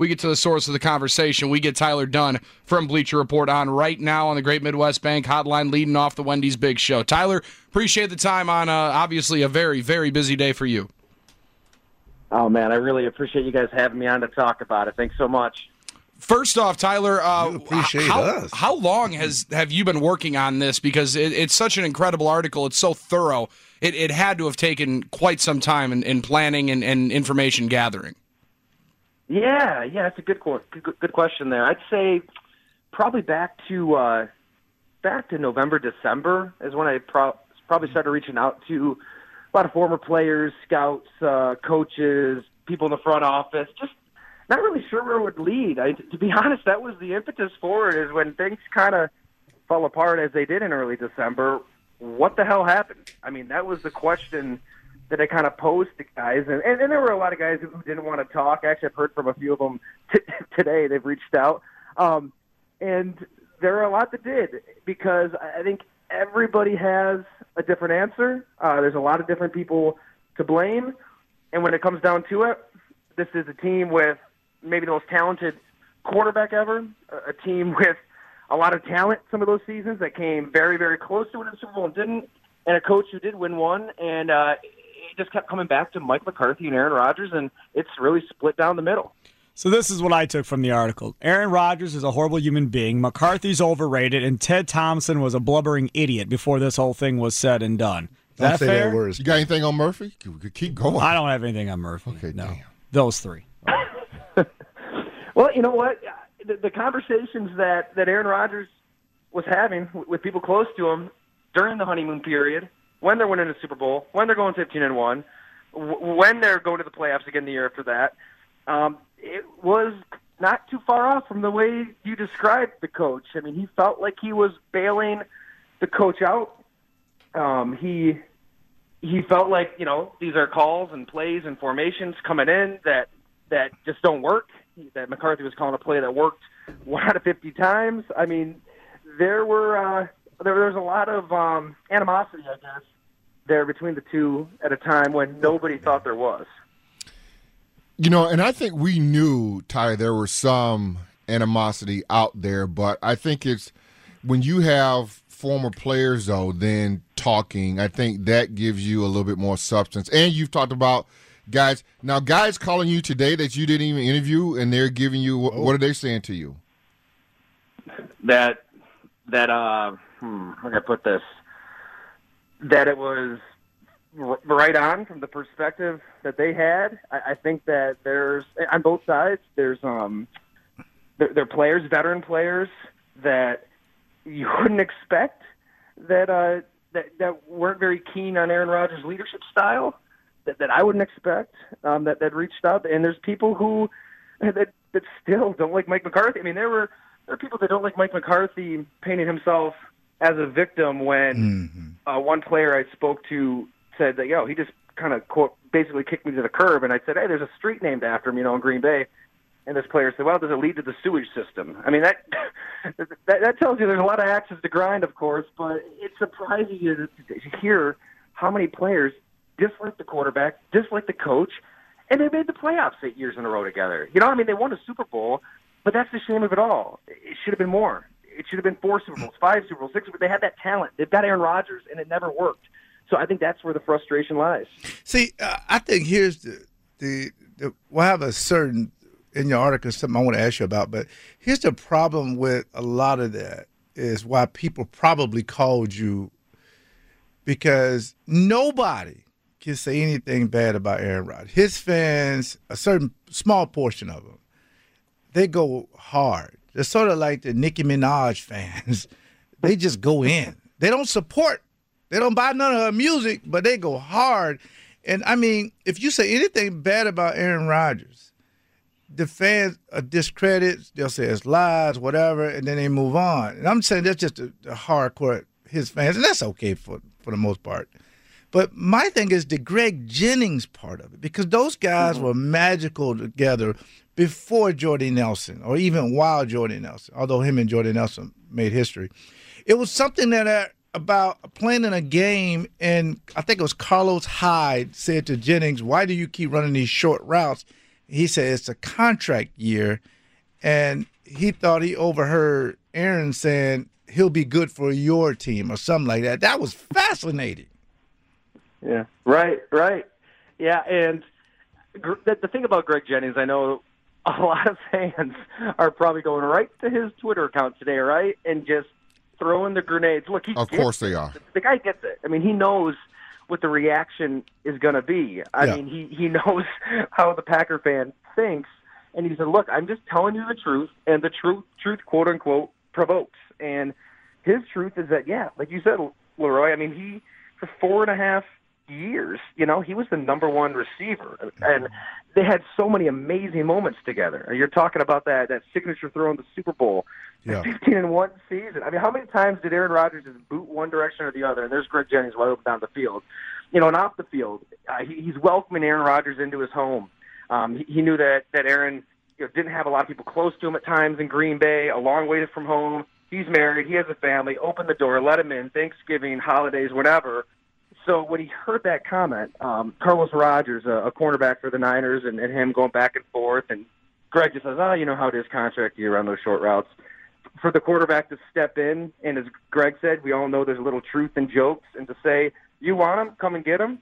we get to the source of the conversation. We get Tyler Dunne from Bleacher Report on right now on the Great Midwest Bank Hotline, leading off the Wendy's Big Show. Tyler, appreciate the time on obviously a very, very busy day for you. Oh, man, I really appreciate you guys having me on to talk about it. Thanks so much. First off, Tyler, how long have you been working on this? Because it's such an incredible article. It's so thorough. It had to have taken quite some time in planning and information gathering. Yeah, it's a good question there. I'd say probably back to November, December is when I probably started reaching out to a lot of former players, scouts, coaches, people in the front office, just not really sure where it would lead. To be honest, that was the impetus for it, is when things kind of fell apart as they did in early December. What the hell happened? I mean, that was the question that I kind of posed to guys. And there were a lot of guys who didn't want to talk. Actually, I've heard from a few of them today. They've reached out. And there are a lot that did, because I think everybody has a different answer. There's a lot of different people to blame. And when it comes down to it, this is a team with maybe the most talented quarterback ever, a team with a lot of talent some of those seasons that came very, very close to winning the Super Bowl and didn't, and a coach who did win one, and it just kept coming back to Mike McCarthy and Aaron Rodgers, and it's really split down the middle. So this is what I took from the article. Aaron Rodgers is a horrible human being, McCarthy's overrated, and Ted Thompson was a blubbering idiot before this whole thing was said and done. Don't say fair? that words. You got anything on Murphy? Keep going. I don't have anything on Murphy. Okay, no. damn. Those three. Well, you know what? The conversations that Aaron Rodgers was having with people close to him during the honeymoon period, when they're winning a Super Bowl, when they're going 15-1, when they're going to the playoffs again the year after that, it was not too far off from the way you described the coach. I mean, he felt like he was bailing the coach out. He felt like, these are calls and plays and formations coming in that just don't work, that McCarthy was calling a play that worked 1 out of 50 times. I mean, there was a lot of animosity, I guess, there between the two at a time when nobody thought there was. And I think we knew, Ty, there was some animosity out there, but I think it's when you have former players, though, then talking, I think that gives you a little bit more substance. And you've talked about guys calling you today that you didn't even interview, and they're giving you what are they saying to you? How can I put this? That it was right on from the perspective that they had. I think that there's, on both sides, there's they're players, veteran players that you wouldn't expect that weren't very keen on Aaron Rodgers' leadership style. That I wouldn't expect, that reached out. And there's people who that still don't like Mike McCarthy. I mean, there are people that don't like Mike McCarthy painting himself as a victim when one player I spoke to said that, he just kind of, quote, basically kicked me to the curb. And I said, hey, there's a street named after him, in Green Bay. And this player said, well, does it lead to the sewage system? I mean, that tells you there's a lot of axes to grind, of course, but it's surprising to hear how many players dislike the quarterback, dislike the coach, and they made the playoffs 8 years in a row together. They won a Super Bowl, but that's the shame of it all. It should have been more. It should have been 4 Super Bowls, 5 Super Bowls, 6 Super Bowls. They had that talent. They've got Aaron Rodgers, and it never worked. So I think that's where the frustration lies. See, I think here's we'll have a certain, in your article, something I want to ask you about, but here's the problem with a lot of that is why people probably called you, because nobody can say anything bad about Aaron Rodgers. His fans, a certain small portion of them, they go hard. They're sort of like the Nicki Minaj fans. They just go in. They don't support. They don't buy none of her music, but they go hard. And, I mean, if you say anything bad about Aaron Rodgers, the fans discredit, they'll say it's lies, whatever, and then they move on. And I'm saying that's just the hardcore, his fans, and that's okay for the most part. But my thing is the Greg Jennings part of it, because those guys were magical together before Jordy Nelson, or even while Jordy Nelson, although him and Jordy Nelson made history. It was something that about playing in a game, and I think it was Carlos Hyde said to Jennings, why do you keep running these short routes? He said it's a contract year, and he thought he overheard Aaron saying he'll be good for your team or something like that. That was fascinating. Yeah, right. Yeah, and the thing about Greg Jennings, I know a lot of fans are probably going right to his Twitter account today, right, and just throwing the grenades. Look, of course they are. The guy gets it. I mean, he knows what the reaction is going to be. I mean, he knows how the Packer fan thinks, and he said, look, I'm just telling you the truth, and the truth, quote-unquote, provokes. And his truth is that, yeah, like you said, Leroy, I mean, he, for 4.5 years, you know, he was the number one receiver, and they had so many amazing moments together. You're talking about that signature throw in the Super Bowl, 15-1 season. I mean, how many times did Aaron Rodgers just boot one direction or the other, and there's Greg Jennings wide open down the field? You know, and off the field, he's welcoming Aaron Rodgers into his home. He knew that Aaron didn't have a lot of people close to him at times in Green Bay, a long way from home. He's married. He has a family. Open the door. Let him in. Thanksgiving, holidays, whatever. So when he heard that comment, Carlos Rogers, a cornerback for the Niners, and him going back and forth, and Greg just says, you know how it is contract year on those short routes. For the quarterback to step in, and as Greg said, we all know there's a little truth in jokes, and to say, you want him, come and get him.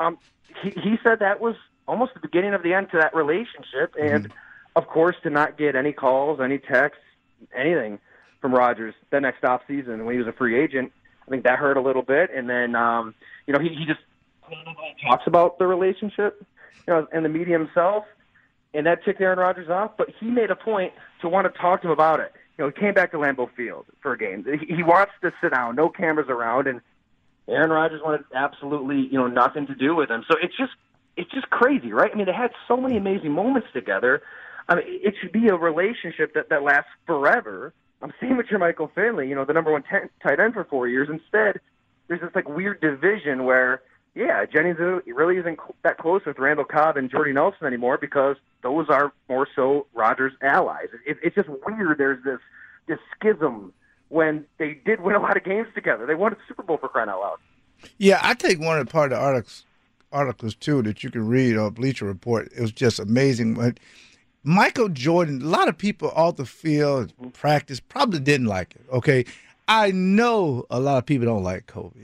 He said that was almost the beginning of the end to that relationship, and of course to not get any calls, any texts, anything from Rodgers the next off season when he was a free agent. I think that hurt a little bit, and then he just talks about the relationship, and the media himself, and that ticked Aaron Rodgers off. But he made a point to want to talk to him about it. He came back to Lambeau Field for a game. He wants to sit down, no cameras around, and Aaron Rodgers wanted absolutely nothing to do with him. So it's just crazy, right? I mean, they had so many amazing moments together. I mean, it should be a relationship that lasts forever. I'm same with your Michael Finley, the number one tight end for 4 years. Instead, there's this weird division where, Jennings really isn't that close with Randall Cobb and Jordy Nelson anymore because those are more so Rodgers' allies. It's just weird. There's this schism when they did win a lot of games together. They won a Super Bowl, for crying out loud. Yeah, I think one of the part of the articles too that you can read on Bleacher Report. It was just amazing. But Michael Jordan, a lot of people off the field practice probably didn't like it. Okay, I know a lot of people don't like Kobe.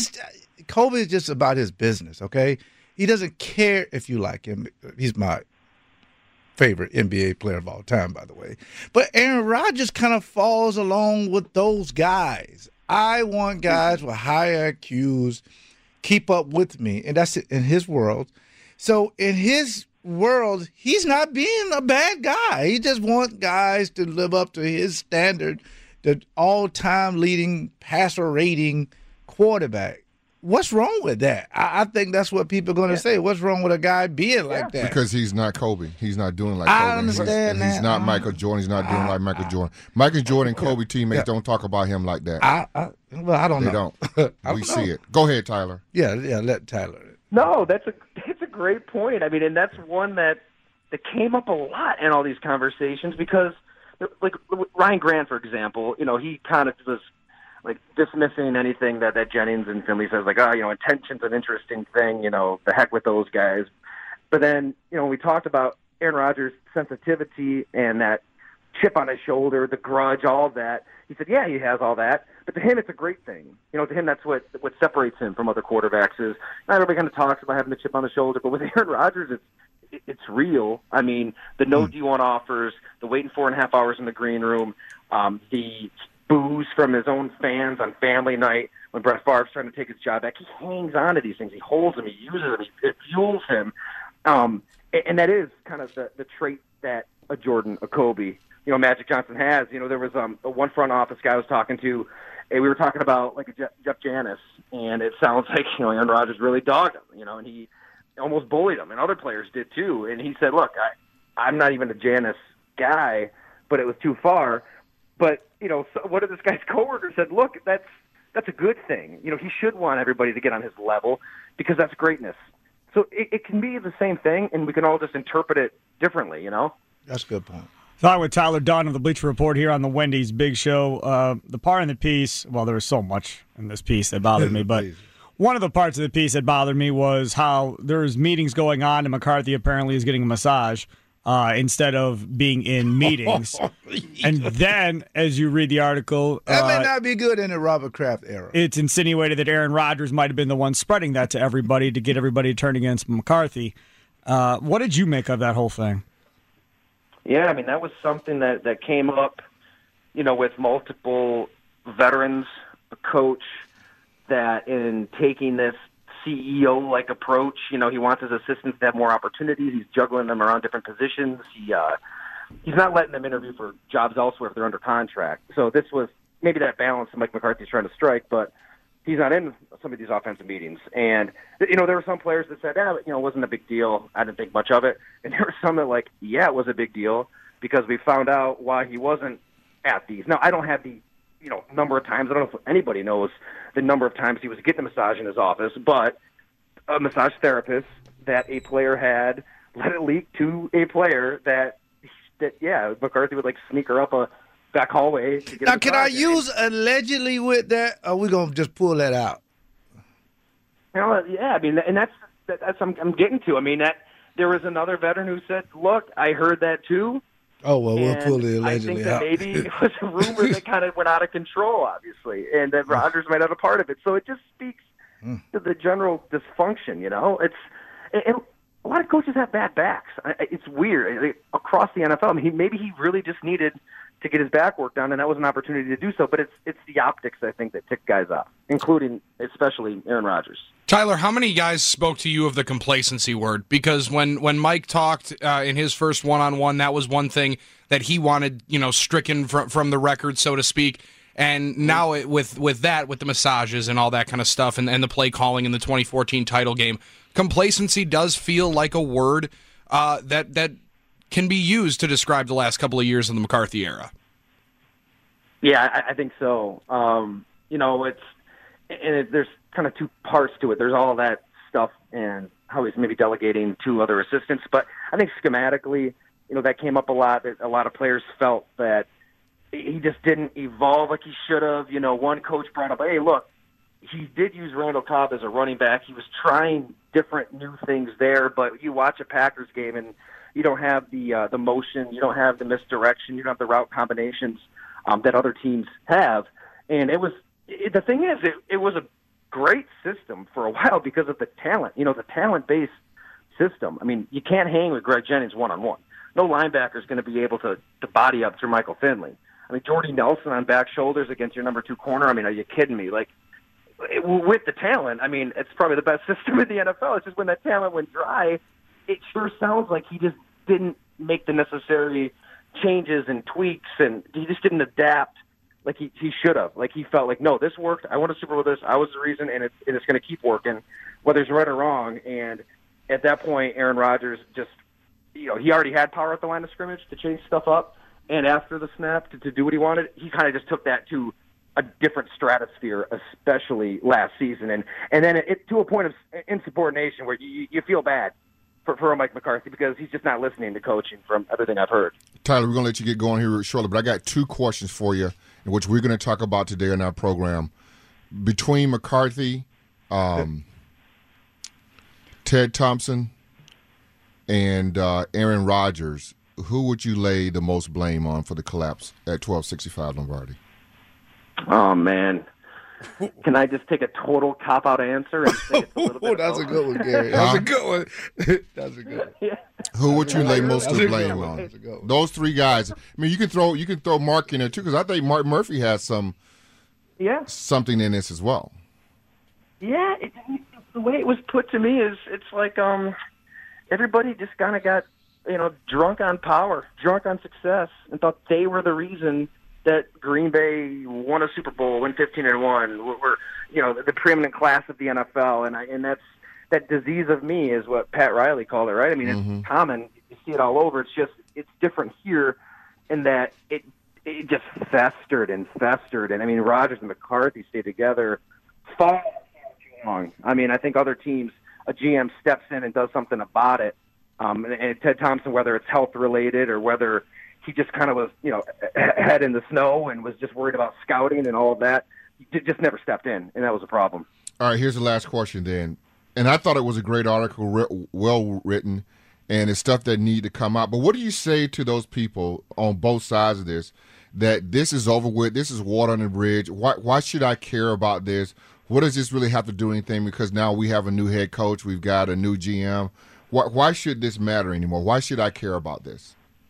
Kobe is just about his business. Okay, he doesn't care if you like him. He's my favorite NBA player of all time, by the way. But Aaron Rodgers kind of falls along with those guys. I want guys with high IQs keep up with me, and that's it in his world. So in his world, he's not being a bad guy. He just wants guys to live up to his standard, the all-time leading passer rating quarterback. What's wrong with that? I think that's what people are going to say. What's wrong with a guy being like that? Because he's not Kobe. He's not doing like Kobe. I understand that. He's not Michael Jordan. He's not doing like Michael Jordan. Michael Jordan and Kobe teammates don't talk about him like that. I don't know. They don't. We see it. Go ahead, Tyler. Yeah, let Tyler. No, that's a great point. I mean, and that's one that came up a lot in all these conversations because, like Ryan Grant, for example, he kind of was dismissing anything that Jennings and Finley says, intention's an interesting thing, the heck with those guys. But then, when we talked about Aaron Rodgers' sensitivity and that chip on his shoulder, the grudge, all of that, he said, yeah, he has all that. But to him, it's a great thing. To him, that's what separates him from other quarterbacks is not everybody kind of talks about having the chip on the shoulder, but with Aaron Rodgers, it's real. I mean, the no D1 offers, the waiting 4.5 hours in the green room, the boos from his own fans on family night when Brett Favre's trying to take his job back. He hangs on to these things. He holds them. He uses them. It fuels him. And that is kind of the trait that a Jordan, a Kobe, Magic Johnson has. There was a one front office guy I was talking to, and we were talking about a Jeff Janis, and it sounds like Aaron Rodgers really dogged him, and he almost bullied him, and other players did too. And he said, "Look, I'm not even a Janis guy, but it was too far." But so one of this guy's coworkers said, "Look, that's a good thing. He should want everybody to get on his level because that's greatness." So it can be the same thing, and we can all just interpret it differently. That's a good point. Talking with Tyler Dunne of the Bleacher Report here on the Wendy's Big Show. The part in the piece, well, there was so much in this piece that bothered me, but one of the parts of the piece that bothered me was how there's meetings going on and McCarthy apparently is getting a massage instead of being in meetings. And then, as you read the article, that may not be good in the Robert Kraft era. It's insinuated that Aaron Rodgers might have been the one spreading that to everybody to get everybody to turn against McCarthy. What did you make of that whole thing? Yeah, I mean, that was something that came up, with multiple veterans, a coach, that in taking this CEO-like approach, he wants his assistants to have more opportunities. He's juggling them around different positions. He's not letting them interview for jobs elsewhere if they're under contract. So this was maybe that balance that Mike McCarthy's trying to strike, but he's not in some of these offensive meetings. And, there were some players that said, it wasn't a big deal. I didn't think much of it. And there were some that it was a big deal because we found out why he wasn't at these. Now, I don't have the, number of times. I don't know if anybody knows the number of times he was getting a massage in his office, but a massage therapist that a player had let it leak to a player that McCarthy would sneak her up a back hallway to get. Now, can I use allegedly with that? Or are we gonna just pull that out? Yeah, I mean, and that's I'm getting to. I mean, that there was another veteran who said, "Look, I heard that too." Oh, well, we'll pull the allegedly out. I think that maybe it was a rumor that kind of went out of control, obviously, and that Rodgers might have a part of it. So it just speaks to the general dysfunction, and a lot of coaches have bad backs. It's weird. Across the NFL, I mean, maybe he really just needed to get his back work done, and that was an opportunity to do so. But it's the optics, I think, that tick guys off, including especially Aaron Rodgers. Tyler, how many guys spoke to you of the complacency word? Because when Mike talked in his first one-on-one, that was one thing that he wanted, stricken from the record, so to speak. And now with the massages and all that kind of stuff and the play calling in the 2014 title game, complacency does feel like a word that can be used to describe the last couple of years in the McCarthy era. Yeah, I think so. There's kind of two parts to it. There's all that stuff and how he's maybe delegating to other assistants. But I think schematically, that came up a lot. That a lot of players felt that he just didn't evolve like he should have. One coach brought up, hey, look, he did use Randall Cobb as a running back. He was trying different new things there, but you watch a Packers game and you don't have the motion, you don't have the misdirection, you don't have the route combinations that other teams have. And the thing is, it was a great system for a while because of the talent, the talent-based system. I mean, you can't hang with Greg Jennings one-on-one. No linebacker is going to be able to body up through Michael Finley. I mean, Jordy Nelson on back shoulders against your number 2 corner. I mean, are you kidding me? With the talent, I mean, it's probably the best system in the NFL. It's just when that talent went dry, it sure sounds like he just didn't make the necessary changes and tweaks, and he just didn't adapt like he should have. He felt like, no, this worked. I won a Super Bowl with this. I was the reason, and it's going to keep working, whether it's right or wrong. And at that point, Aaron Rodgers just, he already had power at the line of scrimmage to change stuff up. And after the snap, to do what he wanted, he kind of just took that to a different stratosphere, especially last season. And then it to a point of insubordination where you feel bad for Mike McCarthy because he's just not listening to coaching from everything I've heard. Tyler, we're going to let you get going here shortly, but I got 2 questions for you, in which we're going to talk about today in our program. Between McCarthy, Ted Thompson, and Aaron Rodgers, who would you lay the most blame on for the collapse at 1265 Lombardi? Oh, man. Can I just take a total cop-out answer and say it's a little bit That's a good one, Gary. That's a good one. That's a good one. Yeah. Who would you lay most of the blame on? Those 3 guys. I mean, you can throw Mark in there too, because I think Mark Murphy has something in this as well. Yeah, the way it was put to me is it's like everybody just kind of got drunk on power, drunk on success, and thought they were the reason that Green Bay won a Super Bowl, went 15-1. We're the preeminent class of the NFL, and that's that disease of me is what Pat Riley called it, right? I mean, It's common. You see it all over. It's different here in that it just festered and festered. And I mean, Rodgers and McCarthy stayed together far too long. I mean, I think other teams, a GM steps in and does something about it. And Ted Thompson, whether it's health related or whether he just kind of was, head in the snow and was just worried about scouting and all of that, he just never stepped in, and that was a problem. All right, here's the last question then. And I thought it was a great article, well written, and it's stuff that need to come out. But what do you say to those people on both sides of this, that this is over with, this is water on the bridge? Why should I care about this? What does this really have to do anything? Because now we have a new head coach, we've got a new GM. Why should this matter anymore? Why should I care about this?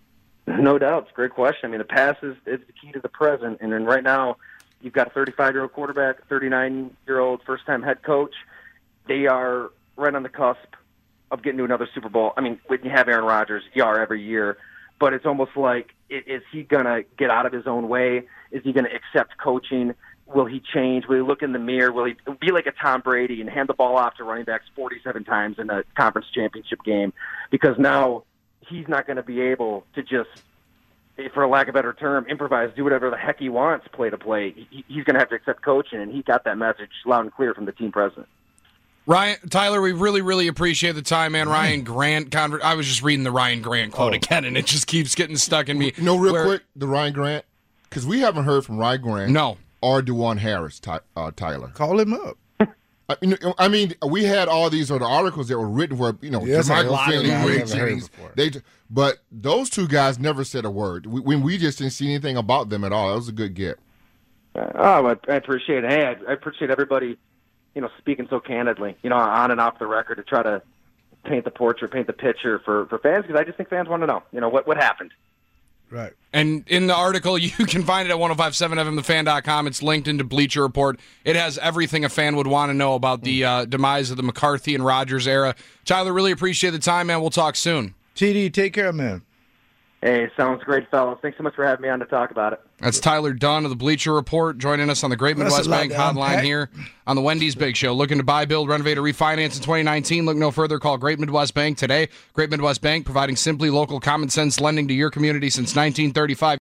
No doubt. It's a great question. I mean, the past is the key to the present. And then right now, you've got a 35-year-old quarterback, a 39-year-old first-time head coach. They are right on the cusp of getting to another Super Bowl. I mean, when you have Aaron Rodgers, you are every year. But it's almost like, is he going to get out of his own way? Is he going to accept coaching? Will he change? Will he look in the mirror? Will he be like a Tom Brady and hand the ball off to running backs 47 times in a conference championship game? Because now he's not going to be able to just, for a lack of a better term, improvise, do whatever the heck he wants play to play. He's going to have to accept coaching, and he got that message loud and clear from the team president. Tyler, we really, really appreciate the time, man. Ryan Grant, I was just reading the Ryan Grant quote again, and it just keeps getting stuck in me. Quick, the Ryan Grant, because we haven't heard from Ryan Grant. No. Or DeJuan Harris, Tyler. Call him up. I mean, we had all these other articles that were written where, Michael Finley, but those two guys never said a word. We just didn't see anything about them at all. That was a good get. I appreciate it. Hey, I appreciate everybody, speaking so candidly, on and off the record to try to paint the portrait, paint the picture for fans, because I just think fans want to know, what happened. Right. And in the article, you can find it at 1057fmthefan.com. It's linked into Bleacher Report. It has everything a fan would want to know about the demise of the McCarthy and Rodgers era. Tyler, really appreciate the time, man. We'll talk soon. TD, take care, man. Hey, sounds great, fellas. Thanks so much for having me on to talk about it. That's Tyler Dunn of the Bleacher Report joining us on the Great Midwest Bank hotline here on the Wendy's Big Show. Looking to buy, build, renovate, or refinance in 2019? Look no further. Call Great Midwest Bank today. Great Midwest Bank, providing simply local common sense lending to your community since 1935.